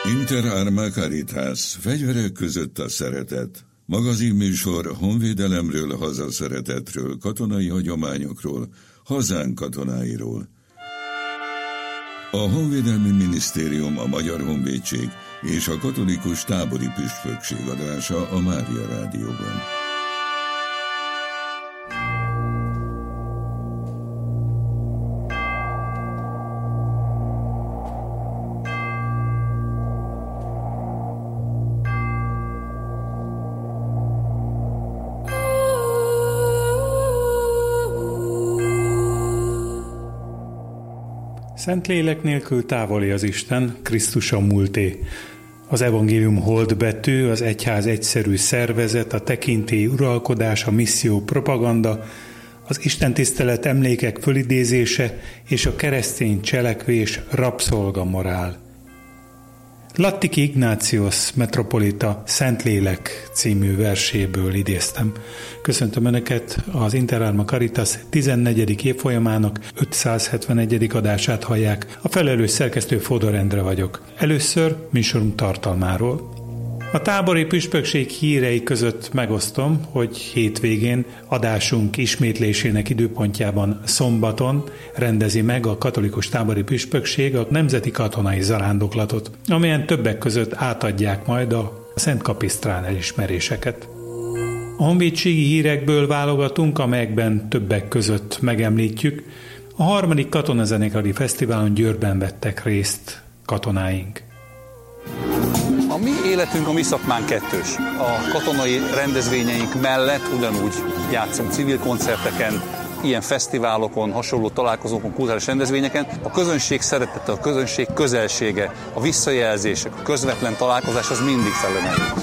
Inter Arma Caritas, fegyverek között a szeretet. Magazinműsor honvédelemről, hazaszeretetről, katonai hagyományokról, hazánk katonáiról. A Honvédelmi Minisztérium, a Magyar Honvédség és a Katolikus Tábori Püspökség adása a Mária Rádióban. Szentlélek nélkül távoli az Isten, Krisztus a múlté. Az evangélium holdbetű, az egyház egyszerű szervezet, a tekintély uralkodás, a misszió propaganda, az istentisztelet emlékek fölidézése és a keresztény cselekvés rabszolgamorál. Lattiki Ignatius metropolita Szentlélek című verséből idéztem. Köszöntöm Önöket, az Inter Arma Caritas 14. évfolyamának 571. adását hallják. A felelős szerkesztő Fodor Endre vagyok. Először műsorunk tartalmáról. A tábori püspökség hírei között megosztom, hogy hétvégén adásunk ismétlésének időpontjában szombaton rendezi meg a katolikus tábori püspökség a nemzeti katonai zarándoklatot, amelyen többek között átadják majd a Szent Kapisztrán elismeréseket. A honvédségi hírekből válogatunk, amelyekben többek között megemlítjük: a 3. katonazenekari fesztiválon Győrben vettek részt katonáink. A mi életünk, a mi szakmán kettős. A katonai rendezvényeink mellett ugyanúgy játszunk civil koncerteken, ilyen fesztiválokon, hasonló találkozókon, kulturális rendezvényeken. A közönség szeretete, a közönség közelsége, a visszajelzések, a közvetlen találkozás az mindig felemelő.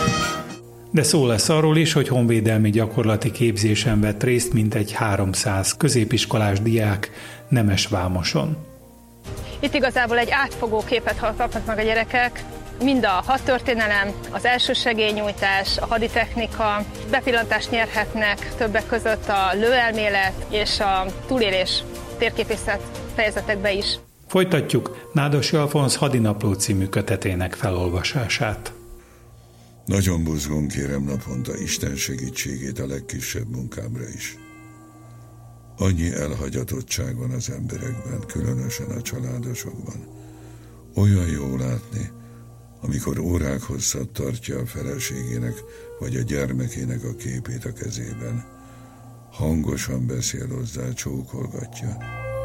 De szó lesz arról is, hogy honvédelmi gyakorlati képzésen vett részt mintegy 300 középiskolás diák Nemesvámoson. Itt igazából egy átfogó képet kapnak meg a gyerekek, mind a hadtörténelem, az elsősegélynyújtás, a haditechnika, bepillantást nyerhetnek többek között a lőelmélet és a túlélés térképészet fejezetekbe is. Folytatjuk Nádas Alfonz Hadinapló című kötetének felolvasását. Nagyon buzgón kérem naponta Isten segítségét a legkisebb munkámra is. Annyi elhagyatottság van az emberekben, különösen a családosokban. Olyan jó látni, amikor órák hosszat tartja a feleségének vagy a gyermekének a képét a kezében. Hangosan beszél hozzá, csókolgatja.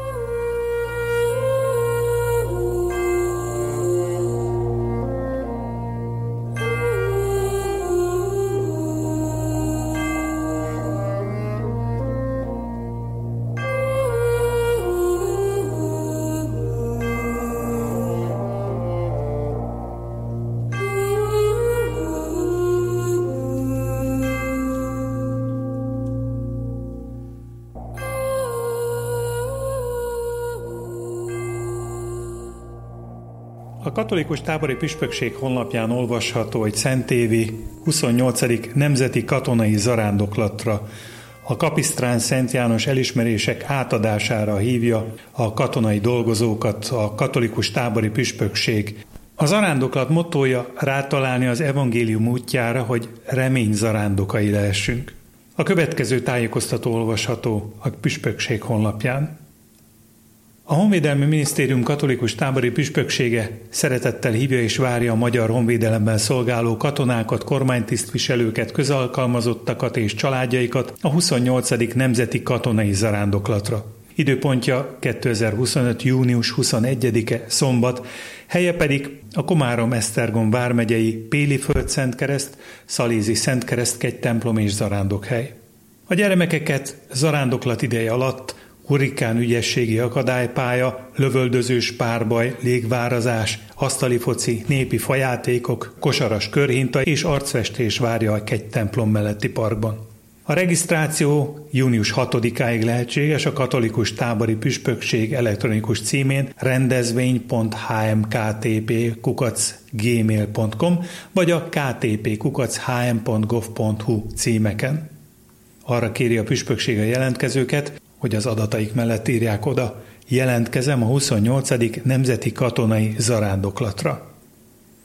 A katolikus tábori püspökség honlapján olvasható, hogy Szentévi 28. nemzeti katonai zarándoklatra, a Kapisztrán Szent János elismerések átadására hívja a katonai dolgozókat a katolikus tábori püspökség. A zarándoklat mottója rátalálni az evangélium útjára, hogy remény zarándokai lehessünk. A következő tájékoztató olvasható a püspökség honlapján. A Honvédelmi Minisztérium katolikus tábori püspöksége szeretettel hívja és várja a magyar honvédelemben szolgáló katonákat, kormánytisztviselőket, közalkalmazottakat és családjaikat a 28. nemzeti katonai zarándoklatra. Időpontja 2025. június 21-e szombat, helye pedig a Komárom-Esztergom vármegyei Péliföld-Szentkereszt, Szalézi Szentkereszt templom és zarándokhely. A gyermekeket zarándoklat ideje alatt hurrikán ügyességi akadálypálya, lövöldözős párbaj, légvárazás, asztali foci, népi fajátékok, kosaras körhinta és arcfestés várja a templom melletti parkban. A regisztráció június 6-áig lehetséges a katolikus tábori püspökség elektronikus címén rendezvény.hmktp@gmail.com vagy a ktp@hm.gov.hu címeken. Arra kéri a püspökség a jelentkezőket, hogy az adataik mellett írják oda: jelentkezem a 28. nemzeti katonai zarándoklatra.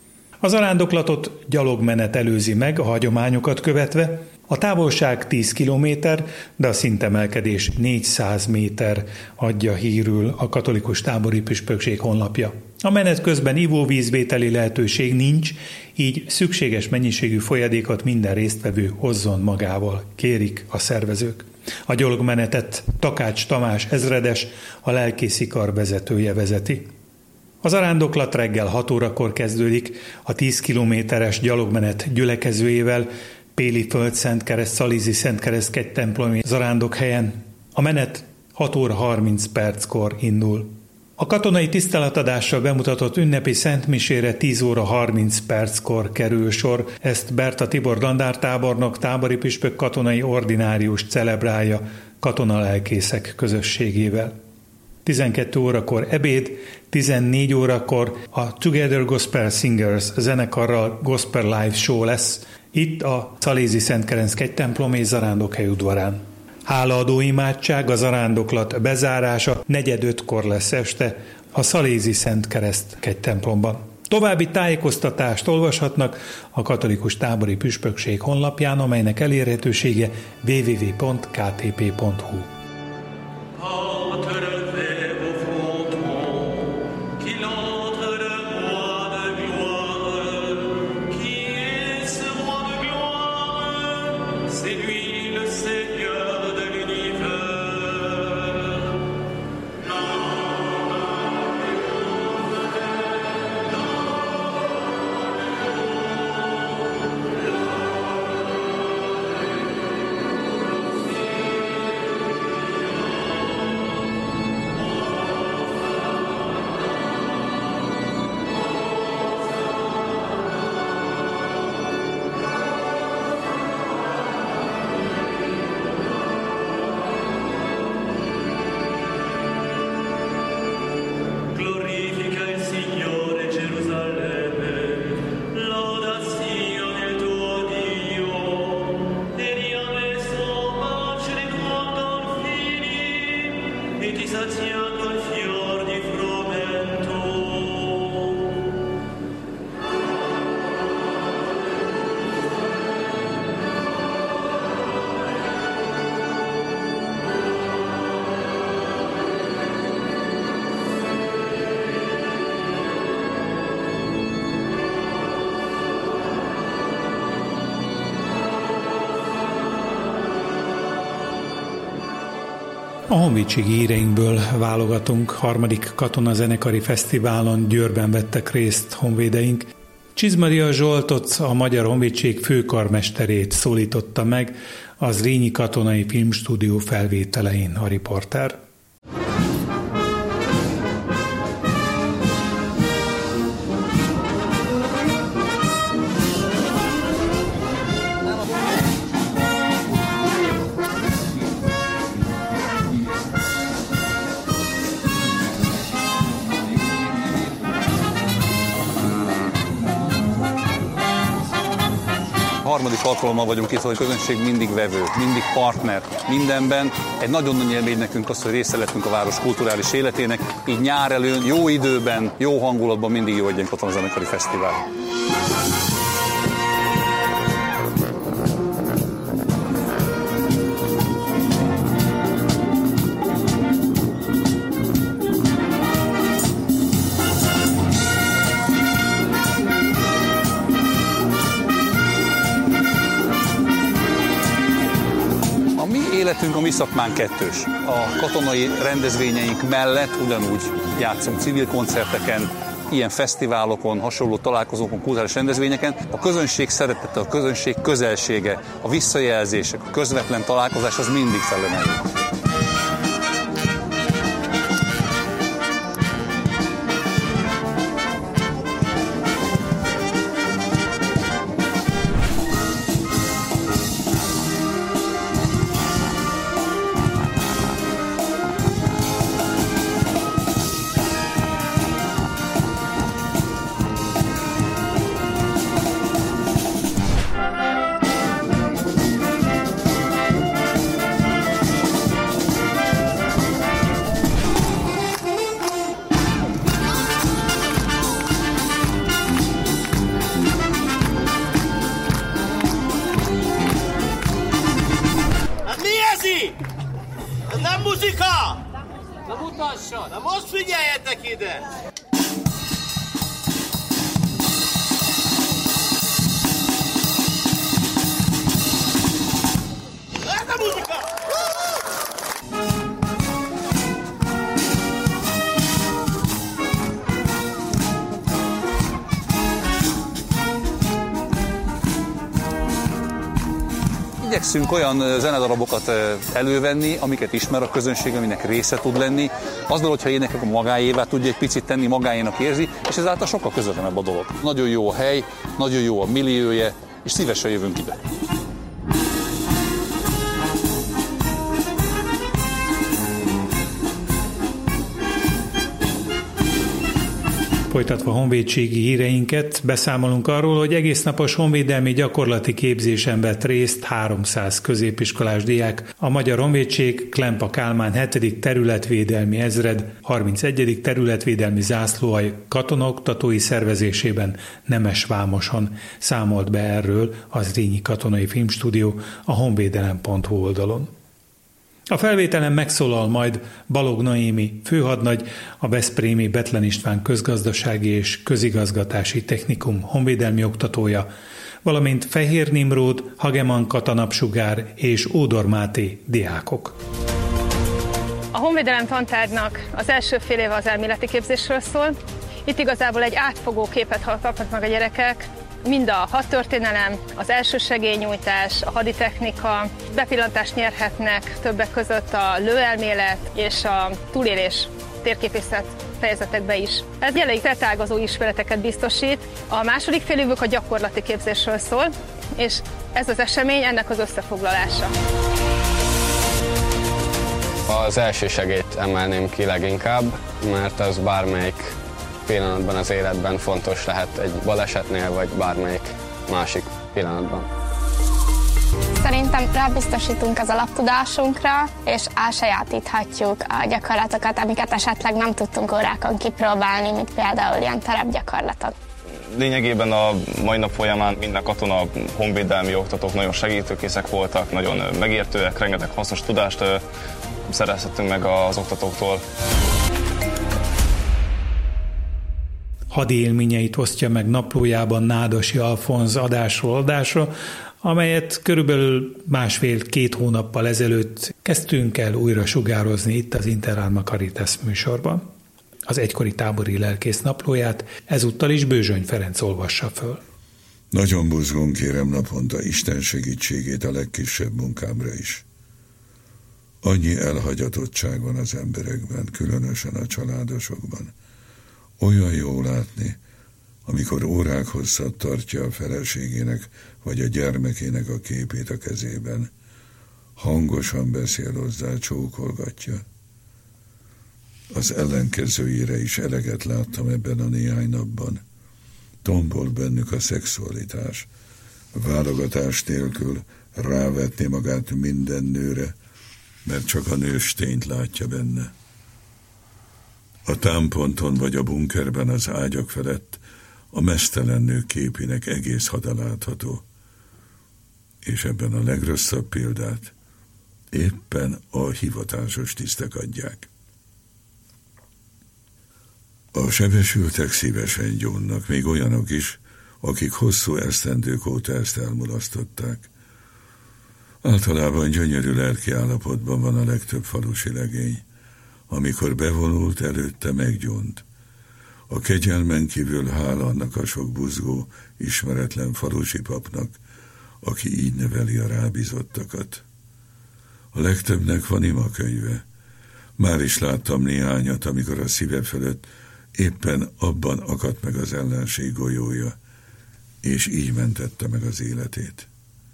A zarándoklatot gyalogmenet előzi meg, a hagyományokat követve. A távolság 10 kilométer, de a szintemelkedés 400 méter, adja hírül a katolikus tábori püspökség honlapja. A menet közben ivóvízvételi lehetőség nincs, így szükséges mennyiségű folyadékot minden résztvevő hozzon magával, kérik a szervezők. A gyalogmenetet Takács Tamás ezredes, a lelkészi kar vezetője vezeti. A zarándoklat reggel 6 órakor kezdődik, a 10 kilométeres gyalogmenet gyülekezőjével Péli Földszentkereszt, Szalízi Szentkereszt kegytemplomi zarándokhelyen. A menet 6 óra 30 perckor indul. A katonai tiszteletadással bemutatott ünnepi szentmisére 10 óra 30 perckor kerül sor. Ezt Berta Tibor dandártábornok, tábori püspök katonai ordinárius celebrálja katonalelkészek közösségével. 12 órakor ebéd, 14 órakor a Together Gospel Singers zenekarral Gospel Live Show lesz, itt a Szalízi Szentkerenc kegytemplomi zarándokhely udvarán. Hálaadó imádság, a zarándoklat bezárása 4:45-kor lesz este a Szalízi Szentkereszt kegytemplomban. További tájékoztatást olvashatnak a katolikus tábori püspökség honlapján, amelynek elérhetősége www.ktp.hu. A honvédségi híreinkből válogatunk. 3. katonazenekari fesztiválon Győrben vettek részt honvédeink. Csizmaria Zsoltot, a Magyar Honvédség főkarmesterét szólította meg a Zrínyi Katonai Filmstúdió felvételein a riporter. Harmadik alkalommal vagyunk itt, hogy a közönség mindig vevő, mindig partner mindenben. Egy nagyon nagy élmény nekünk az, hogy része lettünk a város kulturális életének, így nyár előn, jó időben, jó hangulatban mindig jó egy ilyen katonazenekari fesztivál. Életünk, a mi szakmán kettős. A katonai rendezvényeink mellett ugyanúgy játszunk civil koncerteken, ilyen fesztiválokon, hasonló találkozókon, kulturális rendezvényeken. A közönség szeretete, a közönség közelsége, a visszajelzések, a közvetlen találkozás az mindig fellemelő. Nem muzika! Na mutassa! Na most figyeljetek ide! Ez a muzika! Igyekszünk olyan zenedarabokat elővenni, amiket ismer a közönség, aminek része tud lenni. Azzal, hogyha énekel, a magáévá tudja egy picit tenni, magáénak érzi, és ezáltal sokkal közvetlenebb a dolog. Nagyon jó a hely, nagyon jó a milliója, és szívesen jövünk ide. Folytatva honvédségi híreinket, beszámolunk arról, hogy egésznapos honvédelmi gyakorlati képzésen vett részt 300 középiskolás diák a Magyar Honvédség Klempa Kálmán 7. területvédelmi ezred 31. területvédelmi zászlóalj katonaoktatói szervezésében Nemesvámoson. Számolt be erről az Zrínyi Katonai Filmstúdió a honvédelem.hu oldalon. A felvételen megszólal majd Balog Noémi főhadnagy, a veszprémi Bethlen István közgazdasági és közigazgatási technikum honvédelmi oktatója, valamint Fehér Nimród, Hageman Kata Napsugár és Ódor Máté diákok. A honvédelem tantárgynak az első fél éve az elméleti képzésről szól. Itt igazából egy átfogó képet kapnak meg a gyerekek, mind a hadtörténelem, az elsősegélynyújtás, a haditechnika, bepillantást nyerhetnek többek között a lőelmélet és a túlélés térképészet fejezetekbe is. Ez jelenleg szerteágazó ismereteket biztosít. A második fél évük a gyakorlati képzésről szól, és ez az esemény ennek az összefoglalása. Az elsősegélyt emelném ki leginkább, mert az bármelyik pillanatban az életben fontos lehet egy balesetnél, vagy bármelyik másik pillanatban. Szerintem rábiztosítunk az alaptudásunkra, és elsajátíthatjuk a gyakorlatokat, amiket esetleg nem tudtunk órákon kipróbálni, mint például ilyen terepgyakorlatok. Lényegében a mai nap folyamán minden katona, honvédelmi oktatók nagyon segítőkészek voltak, nagyon megértőek, rengeteg hasznos tudást szerezhetünk meg az oktatóktól. Hadi élményeit osztja meg naplójában Nádasi Alfonz adásról adásra, amelyet körülbelül 1,5-2 hónappal ezelőtt kezdtünk el újra sugározni itt az Interalma Caritas műsorban. Az egykori tábori lelkész naplóját ezúttal is Bőzsöny Ferenc olvassa föl. Nagyon buzgón kérem naponta Isten segítségét a legkisebb munkámra is. Annyi elhagyatottság van az emberekben, különösen a családosokban. Olyan jó látni, amikor órák hosszat tartja a feleségének vagy a gyermekének a képét a kezében. Hangosan beszél hozzá, csókolgatja. Az ellenkezőjére is eleget láttam ebben a néhány napban. Tombol bennük a szexualitás. Válogatás nélkül rávetni magát minden nőre, mert csak a nőstényt látja benne. A támponton vagy a bunkerben az ágyak felett a meztelen nő képének egész hada látható. És ebben a legrosszabb példát éppen a hivatásos tisztek adják. A sebesültek szívesen gyónnak, még olyanok is, akik hosszú esztendők óta ezt elmulasztották. Általában gyönyörű lelki állapotban van a legtöbb falusi legény. Amikor bevonult, előtte meggyónt. A kegyelmen kívül hála annak a sok buzgó, ismeretlen falusi papnak, aki így neveli a rábízottakat. A legtöbbnek van imakönyve. Már is láttam néhányat, amikor a szíve fölött éppen abban akadt meg az ellenség golyója, és így mentette meg az életét.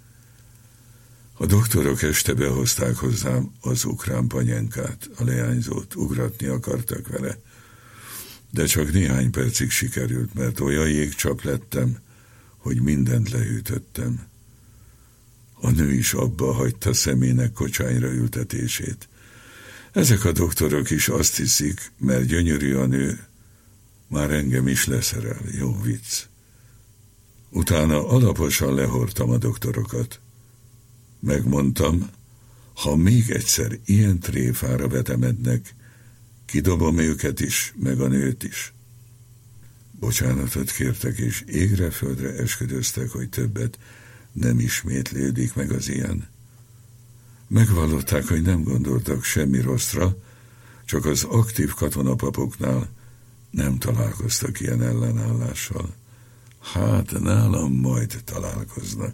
A doktorok este behozták hozzám az ukrán panyenkát, a leányzót, ugratni akartak vele, de csak néhány percig sikerült, mert olyan jégcsap lettem, hogy mindent lehűtöttem. A nő is abba hagyta szemének kocsányra ültetését. Ezek a doktorok is azt hiszik, mert gyönyörű a nő, már engem is leszerel, jó vicc. Utána alaposan lehordtam a doktorokat. Megmondtam, Ha még egyszer ilyen tréfára vetemednek, kidobom őket is, meg a nőt is. Bocsánatot kértek, és égre-földre esküdöztek, hogy többet nem ismétlődik meg az ilyen. Megvallották, hogy nem gondoltak semmi rosszra, csak az aktív katonapapoknál nem találkoztak ilyen ellenállással. Hát nálam majd találkoznak.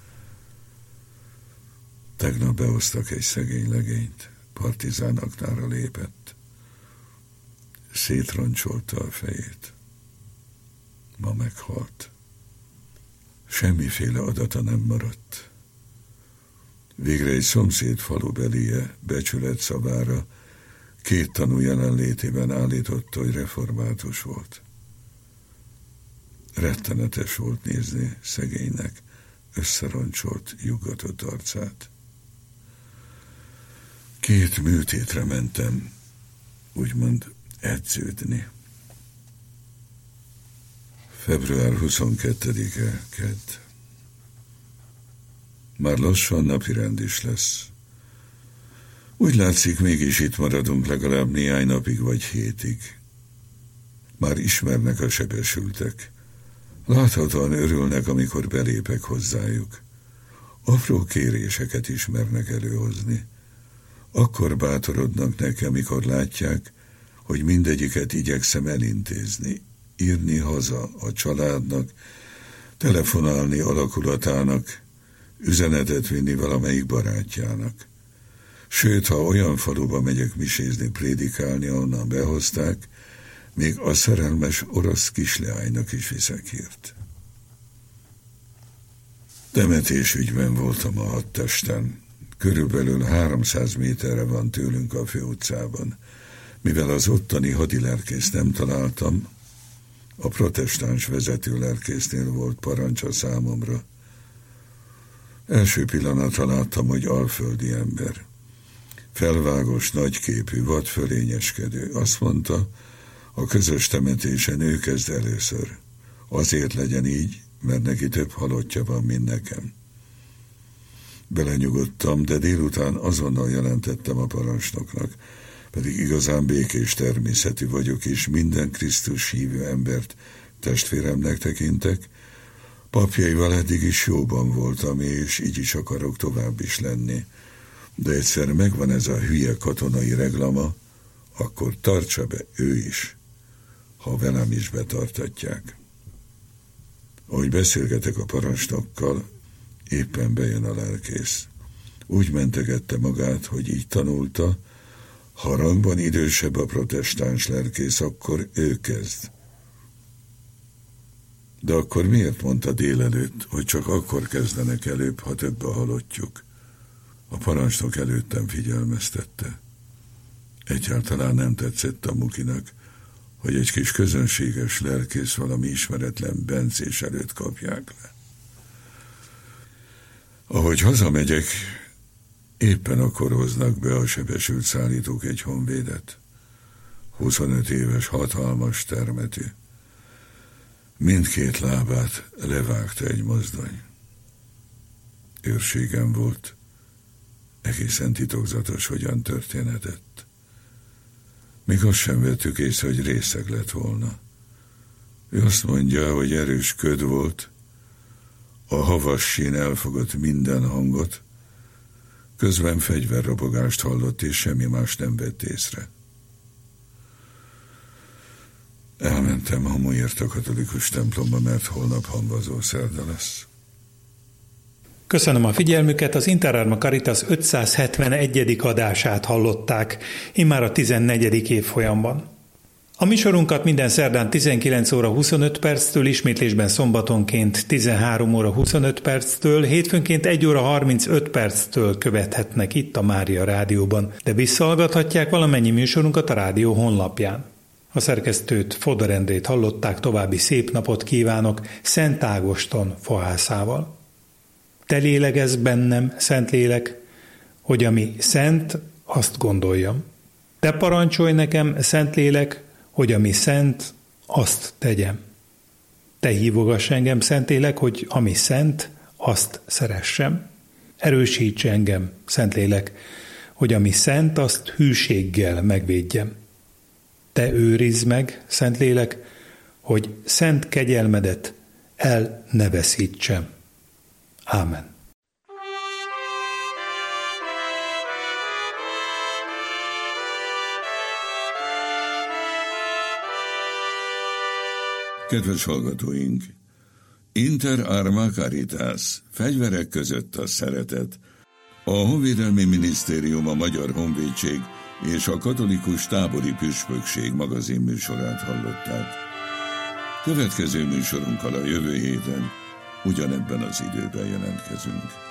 Tegnap behoztak egy szegény legényt, partizán aknára lépett. Szétroncsolta a fejét. Ma meghalt. Semmiféle adata nem maradt. Végre egy szomszéd falubelie becsület szavára 2 tanú jelenlétében állította, hogy református volt. Rettenetes volt nézni szegénynek összeroncsolt, juggatott arcát. 2 műtétre mentem, úgymond edződni. Február 22-e, kedd. Már lassan napirend is lesz. Úgy látszik, mégis itt maradunk legalább néhány napig vagy hétig. Már ismernek a sebesültek. Láthatóan örülnek, amikor belépek hozzájuk. Apró kéréseket ismernek előhozni. Akkor bátorodnak nekem, amikor látják, hogy mindegyiket igyekszem elintézni, írni haza a családnak, telefonálni alakulatának, üzenetet vinni valamelyik barátjának. Sőt, ha olyan faluba megyek misézni, prédikálni, ahonnan behozták, még a szerelmes orosz kisleánynak is viszek hírt. Temetésügyben voltam a hadtesten. Körülbelül 300 méterre van tőlünk a főutcában. Mivel az ottani hadilelkészt nem találtam, a protestáns vezetőlelkésznél volt parancsa számomra. Első pillanatra láttam, hogy alföldi ember. Felvágos, nagyképű, vadfölényeskedő. Azt mondta, a közös temetésen ő kezd először. Azért legyen így, mert neki több halottja van, mint nekem. Belenyugodtam, de délután azonnal jelentettem a parancsnoknak, pedig igazán békés természetű vagyok, és minden Krisztus hívő embert testvéremnek tekintek. Papjaival eddig is jóban voltam, és így is akarok tovább is lenni. De egyszer megvan ez a hülye katonai reglama, akkor tartsa be ő is, ha velem is betartatják. Ahogy beszélgetek a parancsnokkal, éppen bejön a lelkész. Úgy mentegette magát, hogy így tanulta, ha rangban idősebb a protestáns lelkész, akkor ő kezd. De akkor miért mondta délelőtt, hogy csak akkor kezdenek előbb, ha több a halottjuk? A parancsnok előttem figyelmeztette. Egyáltalán nem tetszett a Mukinak, hogy egy kis közönséges lelkész valami ismeretlen bencés előtt kapják le. Ahogy hazamegyek, éppen akkor hoznak be a sebesült szállítók egy honvédet. 25 éves, hatalmas termetű. Mindkét lábát levágta egy mozdony. Őrségem volt, egészen titokzatos, hogyan történhetett. Még azt sem vettük észre, hogy részeg lett volna. Ő azt mondja, hogy erős köd volt, a havas sín elfogott minden hangot, közben fegyverrobogást hallott, és semmi más nem vett észre. Elmentem Hamuért a katolikus templomba, mert holnap hamvazó szerda lesz. Köszönöm a figyelmüket, az Interarma Caritas 571. adását hallották, immár a 14. évfolyamban. A műsorunkat minden szerdán 19 óra 25 perctől, ismétlésben szombatonként 13 óra 25 perctől, hétfőnként 1 óra 35 perctől követhetnek itt a Mária Rádióban, de visszahallgathatják valamennyi műsorunkat a rádió honlapján. A szerkesztőt, Fodor Endrét hallották, további szép napot kívánok Szent Ágoston fohászával. Te lélegezz bennem, Szentlélek, hogy ami szent, azt gondoljam. Te parancsolj nekem, Szentlélek, hogy ami szent, azt tegyem. Te hívogass engem, Szentlélek, hogy ami szent, azt szeressem. Erősíts engem, Szentlélek, hogy ami szent, azt hűséggel megvédjem. Te őrizd meg, Szentlélek, hogy szent kegyelmedet el ne veszítsem. Ámen. Kedves hallgatóink! Inter arma caritas, fegyverek között a szeretet. A Honvédelmi Minisztérium, a Magyar Honvédség és a Katolikus Tábori Püspökség magazinműsorát hallották. Következő műsorunkkal a jövő héten ugyanebben az időben jelentkezünk.